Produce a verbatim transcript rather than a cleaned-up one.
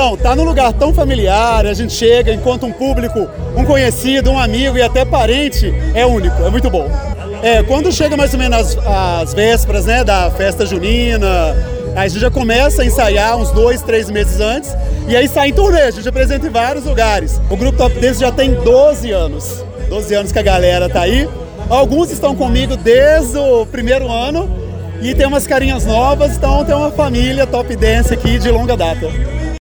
Então, tá num lugar tão familiar, a gente chega, encontra um público, um conhecido, um amigo e até parente, é único, é muito bom. É, quando chega mais ou menos as, as vésperas, né, da festa junina, a gente já começa a ensaiar uns dois, três meses antes, e aí sai em turnê, a gente apresenta em vários lugares. O Grupo Top Dance já tem doze anos, doze anos que a galera tá aí. Alguns estão comigo desde o primeiro ano, e tem umas carinhas novas, então tem uma família Top Dance aqui de longa data.